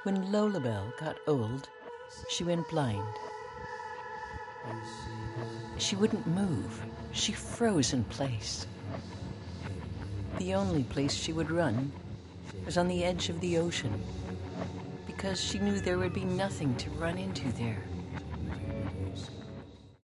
When Lolabelle got old, she went blind. She wouldn't move. She froze in place. The only place she would run was on the edge of the ocean, because she knew there would be nothing to run into there.